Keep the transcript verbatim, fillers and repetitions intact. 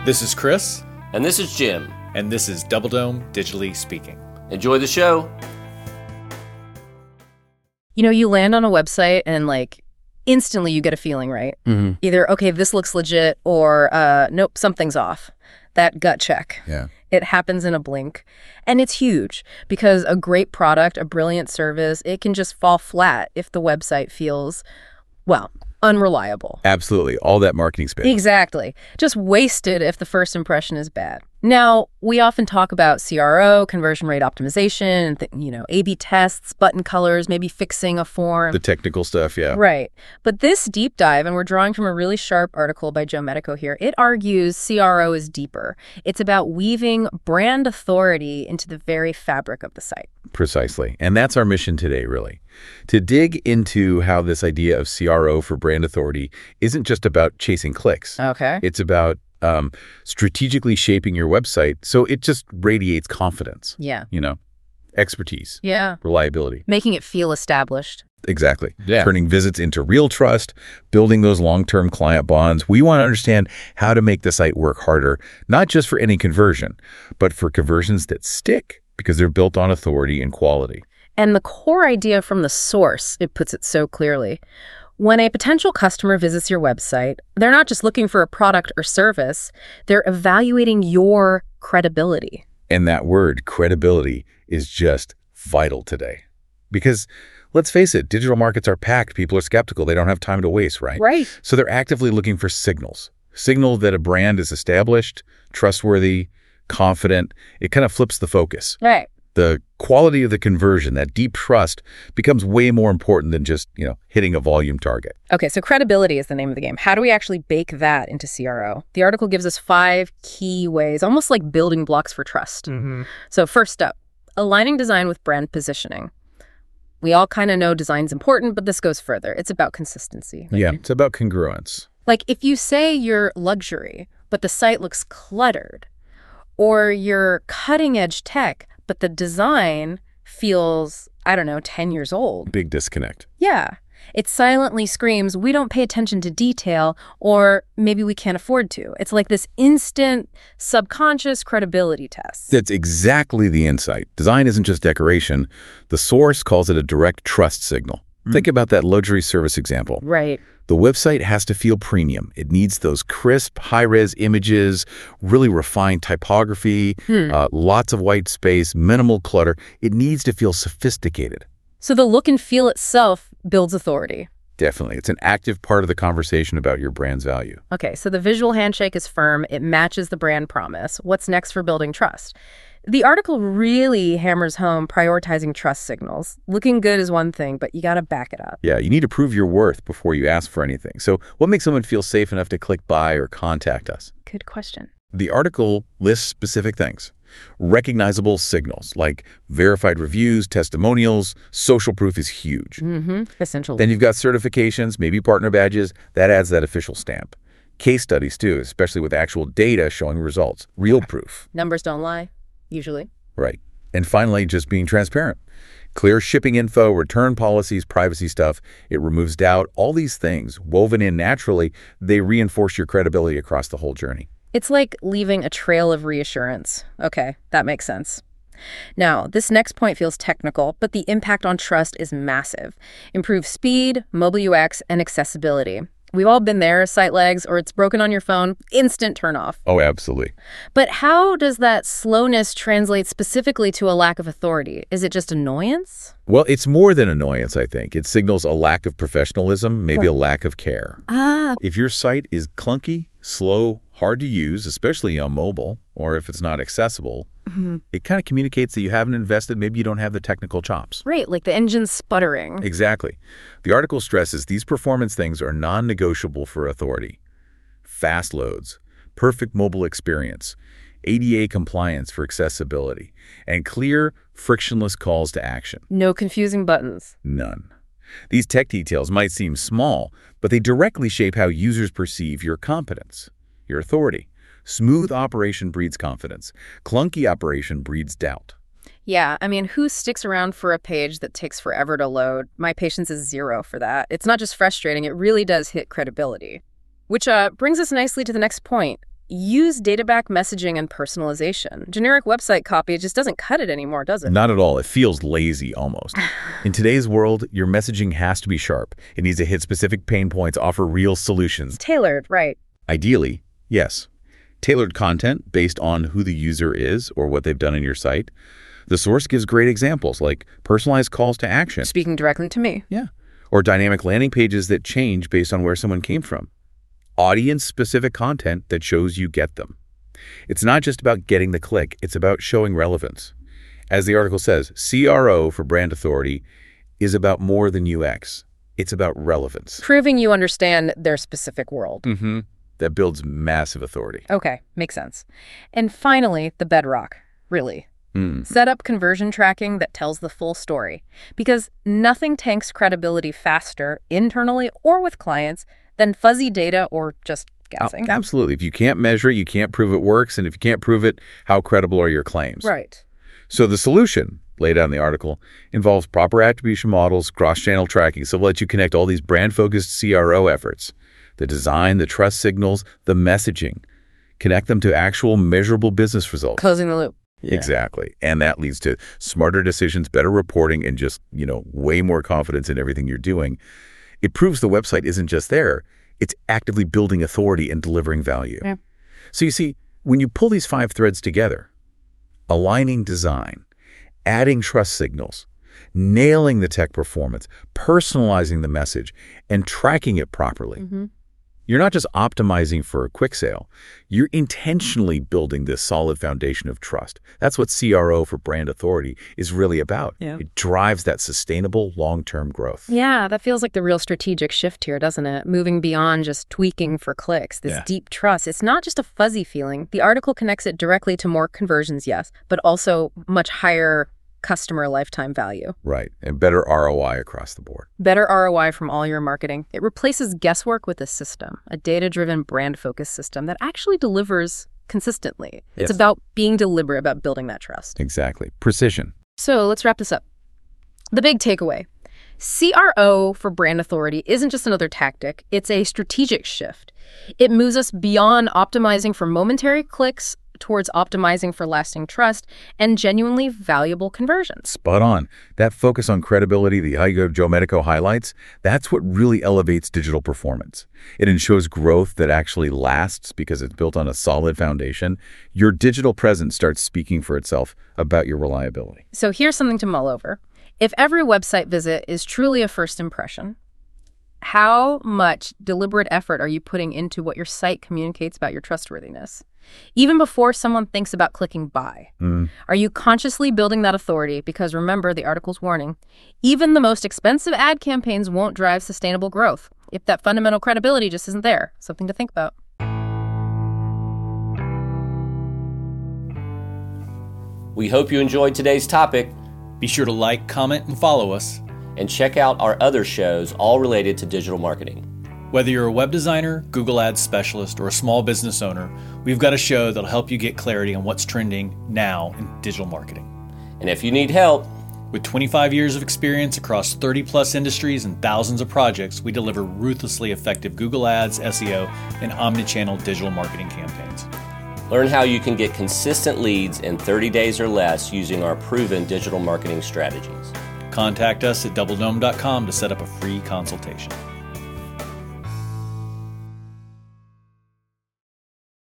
This is Chris. And this is Jim. And this is Double Dome Digitally Speaking. Enjoy the show. You know, you land on a website and like instantly you get a feeling, right? Mm-hmm. Either, okay, this looks legit, or uh, nope, something's off. That gut check. Yeah. It happens in a blink. And it's huge because a great product, a brilliant service, it can just fall flat if the website feels, well, unreliable. Absolutely. All that marketing spin. Exactly. Just wasted if the first impression is bad. Now, we often talk about C R O, conversion rate optimization, th- you know, A B tests, button colors, maybe fixing a form. The technical stuff, yeah. Right. But this deep dive, and we're drawing from a really sharp article by Joe Medico here, it argues C R O is deeper. It's about weaving brand authority into the very fabric of the site. Precisely. And that's our mission today, really. To dig into how this idea of C R O for brand authority isn't just about chasing clicks. Okay. It's about um, strategically shaping your website so it just radiates confidence. Yeah. You know, expertise. Yeah. Reliability. Making it feel established. Exactly. Yeah. Turning visits into real trust, building those long-term client bonds. We want to understand how to make the site work harder, not just for any conversion, but for conversions that stick because they're built on authority and quality. And the core idea from the source, it puts it so clearly. When a potential customer visits your website, they're not just looking for a product or service, they're evaluating your credibility. And that word, credibility, is just vital today. Because let's face it, digital markets are packed. People are skeptical. They don't have time to waste, right? Right. So they're actively looking for signals. Signal that a brand is established, trustworthy, confident. It kind of flips the focus. Right. The quality of the conversion, that deep trust, becomes way more important than just, you know, hitting a volume target. Okay, so credibility is the name of the game. How do we actually bake that into C R O? The article gives us five key ways, almost like building blocks for trust. Mm-hmm. So first up, aligning design with brand positioning. We all kind of know design's important, but this goes further. It's about consistency. Yeah, it's about congruence. Like if you say you're luxury, but the site looks cluttered, or you're cutting edge tech, but the design feels, I don't know, ten years old. Big disconnect. Yeah. It silently screams, we don't pay attention to detail, or maybe we can't afford to. It's like this instant subconscious credibility test. That's exactly the insight. Design isn't just decoration. The source calls it a direct trust signal. Mm. Think about that luxury service example. Right. The website has to feel premium. It needs those crisp, high-res images, really refined typography, Hmm. uh, lots of white space, minimal clutter. It needs to feel sophisticated. So the look and feel itself builds authority. Definitely. It's an active part of the conversation about your brand's value. Okay, so the visual handshake is firm. It matches the brand promise. What's next for building trust? The article really hammers home prioritizing trust signals. Looking good is one thing, but you got to back it up. Yeah, you need to prove your worth before you ask for anything. So what makes someone feel safe enough to click buy or contact us? Good question. The article lists specific things. Recognizable signals like verified reviews, testimonials, social proof is huge. Mm-hmm. Essential. Then you've got certifications, maybe partner badges. That adds that official stamp. Case studies too, especially with actual data showing results. Real proof. Numbers don't lie, usually. Right. And finally, just being transparent. Clear shipping info, return policies, privacy stuff. It removes doubt. All these things woven in naturally, they reinforce your credibility across the whole journey. It's like leaving a trail of reassurance. Okay, that makes sense. Now, this next point feels technical, but the impact on trust is massive. Improve speed, mobile U X, and accessibility. We've all been there, site lags, or it's broken on your phone, instant turnoff. Oh, absolutely. But how does that slowness translate specifically to a lack of authority? Is it just annoyance? Well, it's more than annoyance, I think. It signals a lack of professionalism, maybe a lack of care. Ah. If your site is clunky, slow, hard to use, especially on mobile, or if it's not accessible, Mm-hmm. it kind of communicates that you haven't invested, maybe you don't have the technical chops. Right, like the engine's sputtering. Exactly. The article stresses these performance things are non-negotiable for authority. Fast loads, perfect mobile experience, A D A compliance for accessibility, and clear, frictionless calls to action. No confusing buttons. None. These tech details might seem small, but they directly shape how users perceive your competence, your authority. Smooth operation breeds confidence. Clunky operation breeds doubt. Yeah, I mean, who sticks around for a page that takes forever to load? My patience is zero for that. It's not just frustrating, it really does hit credibility. Which uh, brings us nicely to the next point. use data-backed messaging and personalization. Generic website copy just doesn't cut it anymore, does it? Not at all. It feels lazy almost. In today's world, your messaging has to be sharp. It needs to hit specific pain points, offer real solutions. Tailored, right. Ideally, yes. Tailored content based on who the user is or what they've done in your site. The source gives great examples like personalized calls to action. Speaking directly to me. Yeah. Or dynamic landing pages that change based on where someone came from. Audience-specific content that shows you get them. It's not just about getting the click, it's about showing relevance. As the article says, C R O for brand authority is about more than U X. It's about relevance. Proving you understand their specific world. Mm-hmm. That builds massive authority. Okay, makes sense. And finally, the bedrock, really. Mm. Set up conversion tracking that tells the full story. Because nothing tanks credibility faster, internally or with clients, than fuzzy data or just guessing. Oh, absolutely. If you can't measure it, you can't prove it works. And if you can't prove it, how credible are your claims? Right. So the solution, laid out in the article, involves proper attribution models, cross-channel tracking. So we'll let you connect all these brand-focused C R O efforts, the design, the trust signals, the messaging, connect them to actual measurable business results. Closing the loop. Yeah. Exactly. And that leads to smarter decisions, better reporting, and just, you know, way more confidence in everything you're doing. It proves the website isn't just there. It's actively building authority and delivering value. Yeah. So you see, when you pull these five threads together, aligning design, adding trust signals, nailing the tech performance, personalizing the message, and tracking it properly, Mm-hmm. you're not just optimizing for a quick sale. You're intentionally building this solid foundation of trust. That's what C R O for brand authority is really about. Yeah. It drives that sustainable long-term growth. Yeah, that feels like the real strategic shift here, doesn't it? Moving beyond just tweaking for clicks, this Yeah. deep trust. It's not just a fuzzy feeling. The article connects it directly to more conversions, yes, but also much higher customer lifetime value. Right. And better R O I across the board. Better R O I from all your marketing. It replaces guesswork with a system, a data-driven, brand-focused system that actually delivers consistently. It's Yes. about being deliberate about building that trust. Exactly. Precision. So let's wrap this up. The big takeaway. C R O for brand authority isn't just another tactic. It's a strategic shift. It moves us beyond optimizing for momentary clicks towards optimizing for lasting trust and genuinely valuable conversions. Spot on. That focus on credibility the Haigo Joe Medico highlights, that's what really elevates digital performance. It ensures growth that actually lasts because it's built on a solid foundation. Your digital presence starts speaking for itself about your reliability. So here's something to mull over. If every website visit is truly a first impression, how much deliberate effort are you putting into what your site communicates about your trustworthiness? Even before someone thinks about clicking buy, Mm. are you consciously building that authority? Because remember the article's warning, even the most expensive ad campaigns won't drive sustainable growth if that fundamental credibility just isn't there. Something to think about. We hope you enjoyed today's topic, Be sure to like, comment, and follow us. and check out our other shows all related to digital marketing. Whether you're a web designer, Google Ads specialist, or a small business owner, we've got a show that'll help you get clarity on what's trending now in digital marketing. And if you need help, With twenty-five years of experience across thirty plus industries and thousands of projects, we deliver ruthlessly effective Google Ads, S E O, and omnichannel digital marketing campaigns. learn how you can get consistent leads in thirty days or less using our proven digital marketing strategies. Contact us at double dome dot com to set up a free consultation.